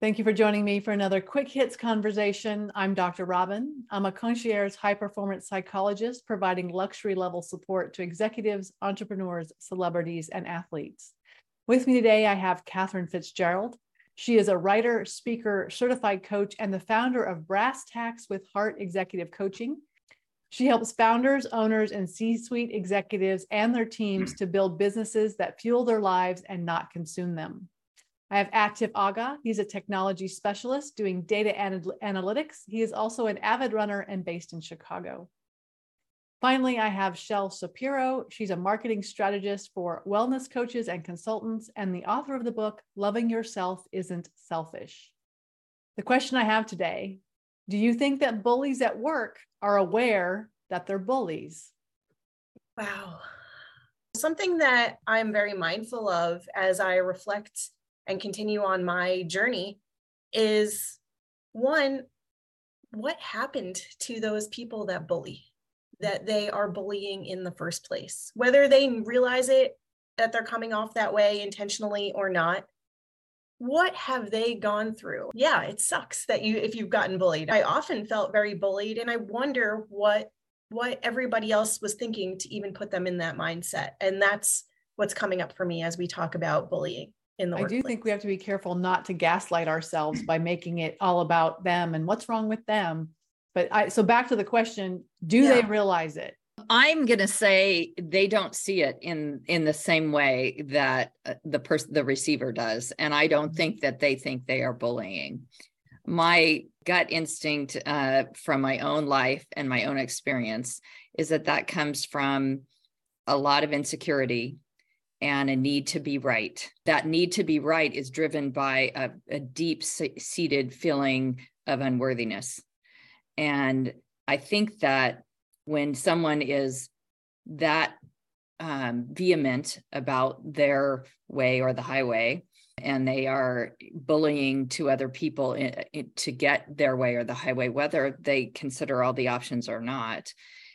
Thank you for joining me for another Quick Hits conversation. I'm Dr. Robin. I'm a concierge high-performance psychologist providing luxury-level support to executives, entrepreneurs, celebrities, and athletes. With me today, I have Catherine Fitzgerald. She is a writer, speaker, certified coach, and the founder of Brass Tacks with Heart Executive Coaching. She helps founders, owners, and C-suite executives and their teams to build businesses that fuel their lives and not consume them. I have Atif Agha. He's a technology specialist doing data analytics. He is also an avid runner and based in Chicago. Finally, I have Shel Shapiro. She's a marketing strategist for wellness coaches and consultants and the author of the book, Loving Yourself Isn't Selfish. The question I have today, do you think that bullies at work are aware that they're bullies? Wow. Something that I'm very mindful of as I reflect and continue on my journey is, one, what happened to those people that bully, that they are bullying in the first place, whether they realize it, that they're coming off that way intentionally or not. What have they gone through? Yeah, it sucks that if you've gotten bullied. I often felt very bullied, and I wonder what everybody else was thinking to even put them in that mindset. And that's what's coming up for me as we talk about bullying. I do think we have to be careful not to gaslight ourselves by making it all about them and what's wrong with them. But so back to the question, do they realize it? I'm going to say they don't see it in the same way that the receiver does. And I don't think that they think they are bullying. My gut instinct from my own life and my own experience is that comes from a lot of insecurity and a need to be right. That need to be right is driven by a deep-seated feeling of unworthiness. And I think that when someone is that vehement about their way or the highway, and they are bullying to other people to get their way or the highway, whether they consider all the options or not,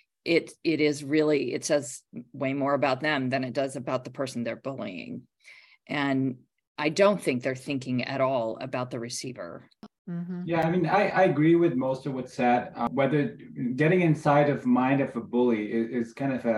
it says way more about them than it does about the person they're bullying. And I don't think they're thinking at all about the receiver. Mm-hmm. Yeah, I mean, I agree with most of what's said. Whether getting inside of mind of a bully is kind of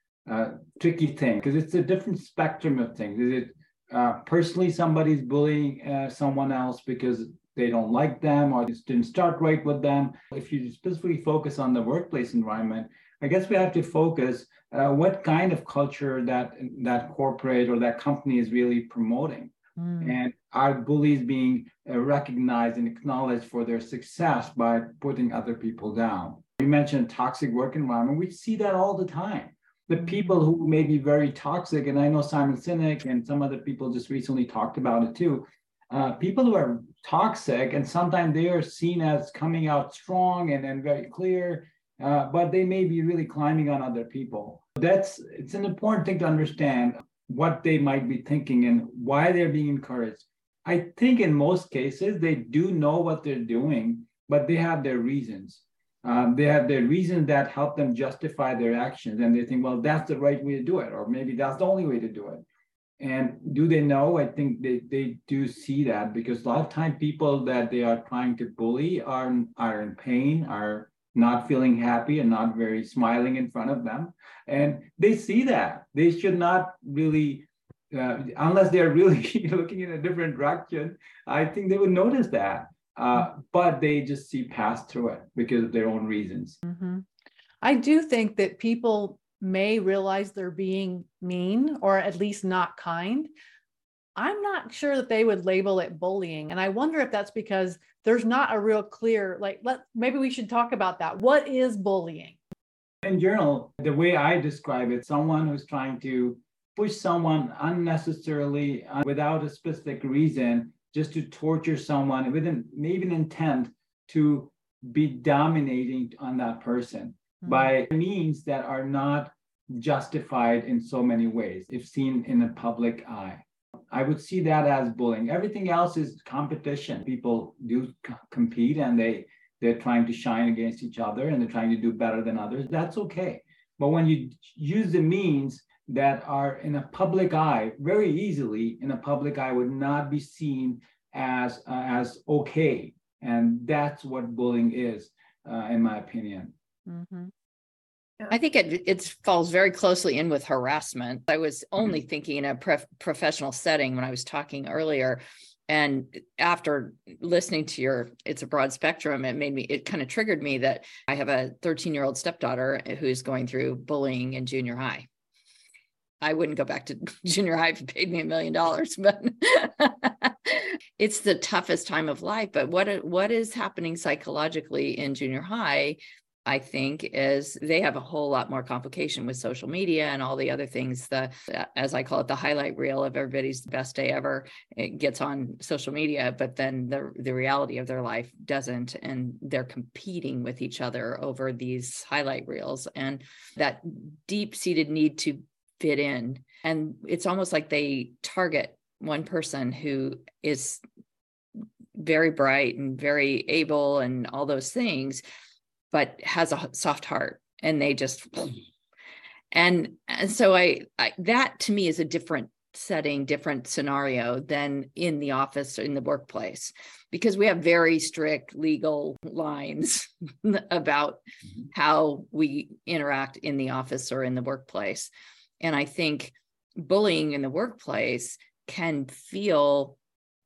a tricky thing, because it's a different spectrum of things. Is it personally somebody's bullying someone else because they don't like them or just didn't start right with them? If you specifically focus on the workplace environment, I guess we have to focus what kind of culture that corporate or that company is really promoting. And are bullies being recognized and acknowledged for their success by putting other people down? You mentioned toxic work environment. We see that all the time. The people who may be very toxic, and I know Simon Sinek and some other people just recently talked about it too. People who are toxic, and sometimes they are seen as coming out strong and very clear, but they may be really climbing on other people. It's an important thing to understand what they might be thinking and why they're being encouraged. I think in most cases, they do know what they're doing, but they have their reasons. They have their reasons that help them justify their actions. And they think, well, that's the right way to do it, or maybe that's the only way to do it. And do they know? I think they do see that, because a lot of time people that they are trying to bully are in pain, are not feeling happy and not very smiling in front of them. And they see that. They should not really, unless they're really looking in a different direction, I think they would notice that. But they just see past through it because of their own reasons. Mm-hmm. I do think that people may realize they're being mean or at least not kind. I'm not sure that they would label it bullying. And I wonder if that's because there's not a real clear, maybe we should talk about that. What is bullying? In general, the way I describe it, someone who's trying to push someone unnecessarily without a specific reason, just to torture someone with maybe an intent to be dominating on that person by means that are not justified in so many ways, if seen in a public eye. I would see that as bullying. Everything else is competition. People do compete and they're trying to shine against each other and they're trying to do better than others. That's okay. But when you use the means that are in a public eye, very easily in a public eye would not be seen as okay. And that's what bullying is, in my opinion. Mm-hmm. I think it falls very closely in with harassment. I was only thinking in a professional setting when I was talking earlier. And after listening to it's a broad spectrum, it kind of triggered me that I have a 13-year-old stepdaughter who's going through bullying in junior high. I wouldn't go back to junior high if you paid me $1 million, but it's the toughest time of life. But what is happening psychologically in junior high, I think, is they have a whole lot more complication with social media and all the other things. As I call it, the highlight reel of everybody's best day ever. It gets on social media, but then the reality of their life doesn't, and they're competing with each other over these highlight reels, and that deep-seated need to fit in. And it's almost like they target one person who is very bright and very able and all those things, but has a soft heart, and they just, and so I that to me is a different setting, different scenario than in the office or in the workplace, because we have very strict legal lines about how we interact in the office or in the workplace. And I think bullying in the workplace can feel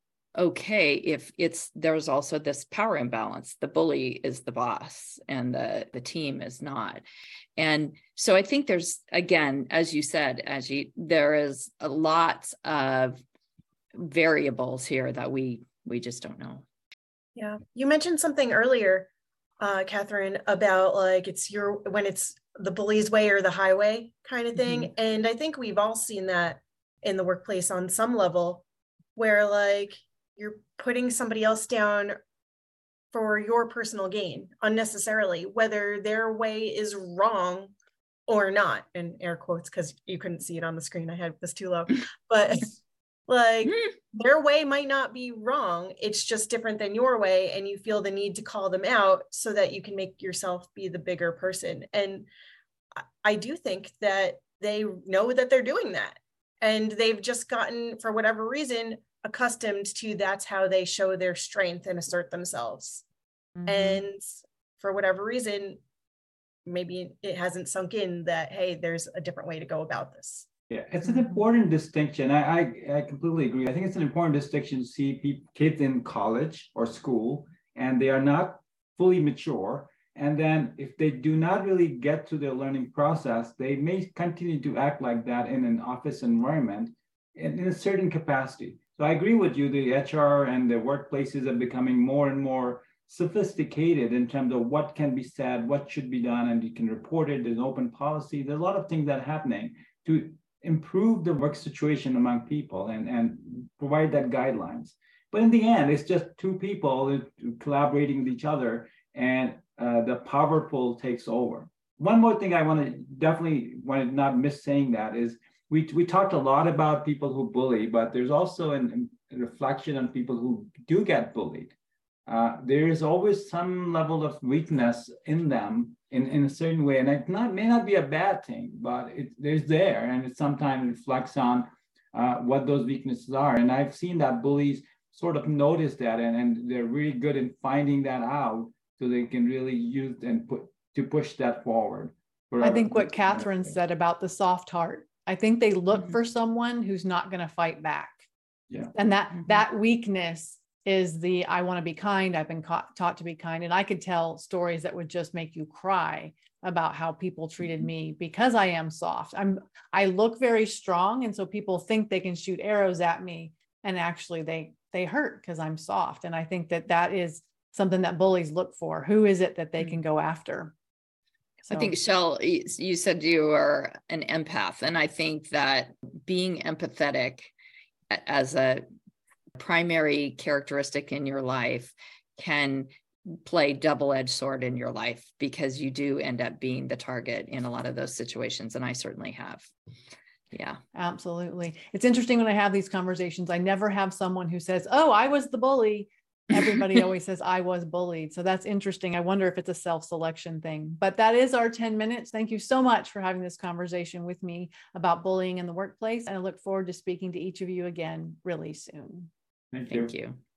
okay if there's also this power imbalance. The bully is the boss and the team is not. And so I think there's, again, as you said, there is a lot of variables here that we just don't know. Yeah. You mentioned something earlier, Catherine, about like when it's the bully's way or the highway kind of thing. Mm-hmm. And I think we've all seen that in the workplace on some level, where like you're putting somebody else down for your personal gain unnecessarily, whether their way is wrong or not, in air quotes, because you couldn't see it on the screen. I had this too low, but like their way might not be wrong. It's just different than your way. And you feel the need to call them out so that you can make yourself be the bigger person. And I do think that they know that they're doing that. And they've just gotten, for whatever reason, accustomed to that's how they show their strength and assert themselves. Mm-hmm. And for whatever reason, maybe it hasn't sunk in that, hey, there's a different way to go about this. Yeah, it's an important distinction. I completely agree. I think it's an important distinction to see kids in college or school, and they are not fully mature. And then if they do not really get to their learning process, they may continue to act like that in an office environment in a certain capacity. So I agree with you, the HR and the workplaces are becoming more and more sophisticated in terms of what can be said, what should be done, and you can report it. There's open policy. There's a lot of things that are happening to improve the work situation among people and provide that guidelines. But in the end, it's just two people collaborating with each other, and the power pull takes over. One more thing I definitely want to not miss saying that is we talked a lot about people who bully, but there's also a reflection on people who do get bullied. There is always some level of weakness in them in a certain way, and it may not be a bad thing, but there's there, and it sometimes reflects on what those weaknesses are. And I've seen that bullies sort of notice that, and they're really good in finding that out, so they can really use and push that forward. I think what Catherine said about the soft heart, I think they look for someone who's not going to fight back. Yeah. And that weakness is I want to be kind. I've been taught to be kind. And I could tell stories that would just make you cry about how people treated me because I am soft. I look very strong. And so people think they can shoot arrows at me, and actually they hurt because I'm soft. And I think that is something that bullies look for. Who is it that they can go after? So. I think, Shel, you said you are an empath. And I think that being empathetic as a primary characteristic in your life can play double-edged sword in your life, because you do end up being the target in a lot of those situations. And I certainly have. Yeah, absolutely. It's interesting when I have these conversations, I never have someone who says, oh, I was the bully. Everybody always says I was bullied. So that's interesting. I wonder if it's a self-selection thing, but that is our 10 minutes. Thank you so much for having this conversation with me about bullying in the workplace. And I look forward to speaking to each of you again really soon. Thank you. Thank you.